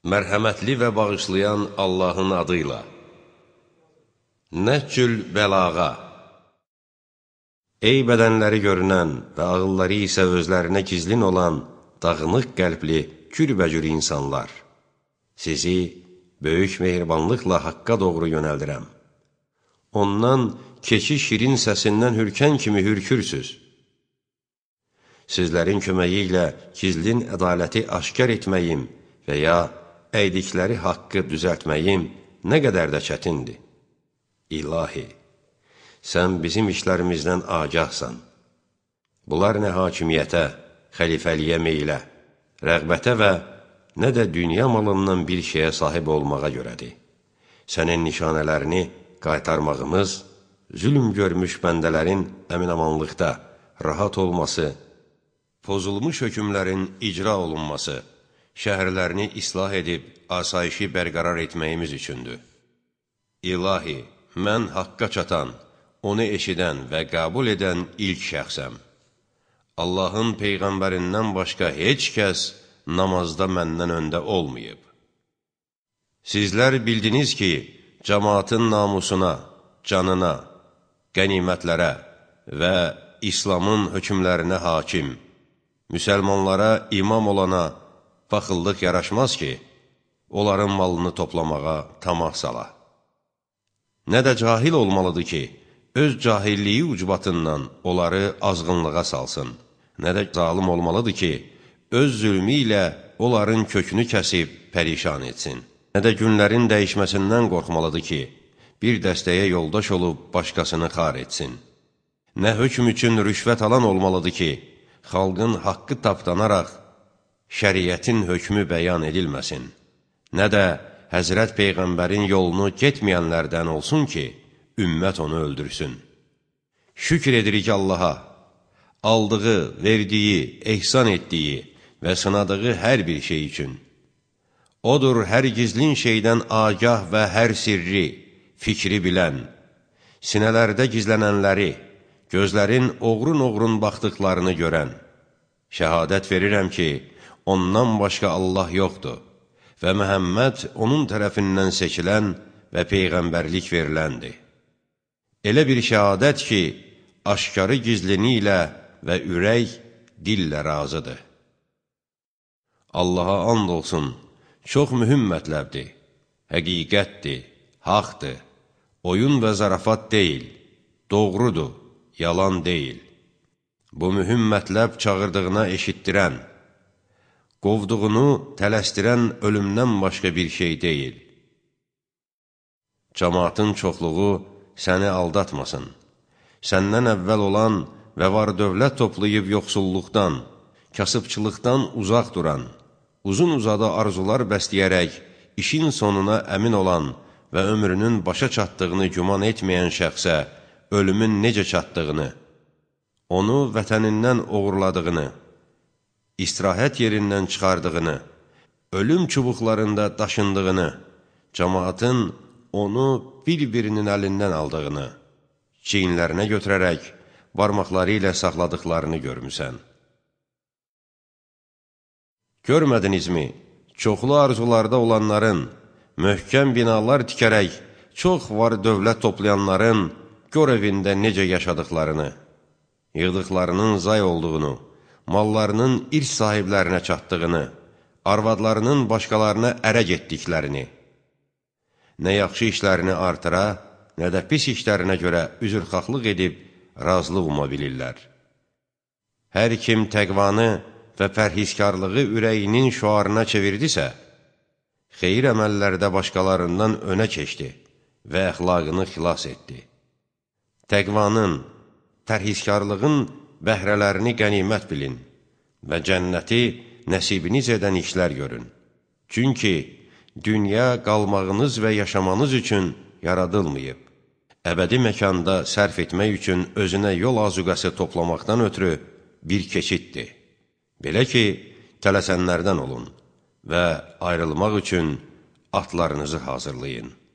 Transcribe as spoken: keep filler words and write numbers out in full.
Mərhəmətli və bağışlayan Allahın adıyla. Nəhcül bəlağa. Ey bədənləri görünən və ağılları isə özlərinə gizlin olan dağınıq qəlbli, kürbəcür insanlar. Sizi böyük mehribanlıqla haqqa doğru yönəldirəm. Ondan keçi şirin səsindən hürkən kimi hürkürsüz. Sizlərin köməyi ilə gizlin ədaləti aşkar etməyim və ya əydikləri haqqı düzəltməyim nə qədər də çətindir. İlahi, sən bizim işlərimizdən agahsan. Bunlar nə hakimiyyətə, xəlifəliyə meylə, rəğbətə və nə də dünya malından bir şeyə sahib olmağa görədir. Sənin nişanələrini qaytarmağımız, zülm görmüş bəndələrin əminamanlıqda rahat olması, pozulmuş hökmlərin icra olunması, şəhərlərini islah edib asayişi bərqərar etməyimiz üçündür. İlahi, mən haqqa çatan, onu eşidən və qəbul edən ilk şəxsəm. Allahın Peyğəmbərindən başqa heç kəs namazda məndən öndə olmayıb. Sizlər bildiniz ki, cəmaatın namusuna, canına, qənimətlərə və İslamın hökmlərinə hakim, müsəlmanlara imam olana baxıllıq yaraşmaz ki, onların malını toplamağa tamah sala. Nə də cahil olmalıdır ki, öz cahilliyi ucbatından onları azğınlığa salsın. Nə də zalim olmalıdır ki, öz zülmü ilə onların kökünü kəsib pərişan etsin. Nə də günlərin dəyişməsindən qorxmalıdır ki, bir dəstəyə yoldaş olub başqasını xar etsin. Nə hökm üçün rüşvət alan olmalıdır ki, xalqın haqqı tapdanaraq şəriətin hökmü bəyan edilməsin. Nə də Həzrət Peyğəmbərin yolunu getməyənlərdən olsun ki, ümmət onu öldürsün. Şükür edirik Allaha, aldığı, verdiyi, ehsan etdiyi və sınadığı hər bir şey üçün. Odur hər gizlin şeydən agah və hər sirri, fikri bilən, sinələrdə gizlənənləri, gözlərin oğrun-oğrun baxdıqlarını görən. Şəhadət verirəm ki, ondan başqa Allah yoxdur və Məhəmməd onun tərəfindən seçilən və Peyğəmbərlik veriləndir. Elə bir şəhadət ki, aşkarı gizlini ilə və ürək dillə razıdır. Allaha and olsun, çox mühüm mətləbdir, həqiqətdir, haqdır, oyun və zarafat deyil, doğrudur, yalan deyil. Bu mühüm mətləb çağırdığına eşitdirən, qovduğunu tələstirən ölümdən başqa bir şey deyil. Cəmaatın çoxluğu səni aldatmasın. Səndən əvvəl olan və var dövlət toplayıb yoxsulluqdan, kasıbçılıqdan uzaq duran, uzun-uzadı arzular bəsləyərək işin sonuna əmin olan və ömrünün başa çatdığını güman etməyən şəxsə ölümün necə çatdığını, onu vətənindən oğurladığını, istirahət yerindən çıxardığını, ölüm çubuqlarında daşındığını, cəmaatın onu bir-birinin əlindən aldığını, çiyinlərinə götürərək barmaqları ilə saxladıqlarını görmüsən. Görmədinizmi, çoxlu arzularda olanların, möhkəm binalar tikərək, çox var dövlət toplayanların gör evində necə yaşadıqlarını, yığdıqlarının zay olduğunu, mallarının irs sahiblərinə çatdığını, arvadlarının başqalarına ərə getdiklərini, nə yaxşı işlərini artıra, nə də pis işlərinə görə üzrxahlıq edib razılıq uma bilirlər. Hər kim təqvanı və pərhizkarlığı ürəyinin şüarına çevirdisə, xeyir əməllərdə başqalarından önə keçdi və əxlaqını xilas etdi. Təqvanın, pərhizkarlığın bəhrələrini qənimət bilin və cənnəti nəsibiniz edən işlər görün. Çünki dünya qalmağınız və yaşamanız üçün yaradılmayıb. Əbədi məkanda sərf etmək üçün özünə yol azuqəsi toplamaqdan ötürü bir keçiddir. Belə ki, tələsənlərdən olun və ayrılmaq üçün atlarınızı hazırlayın.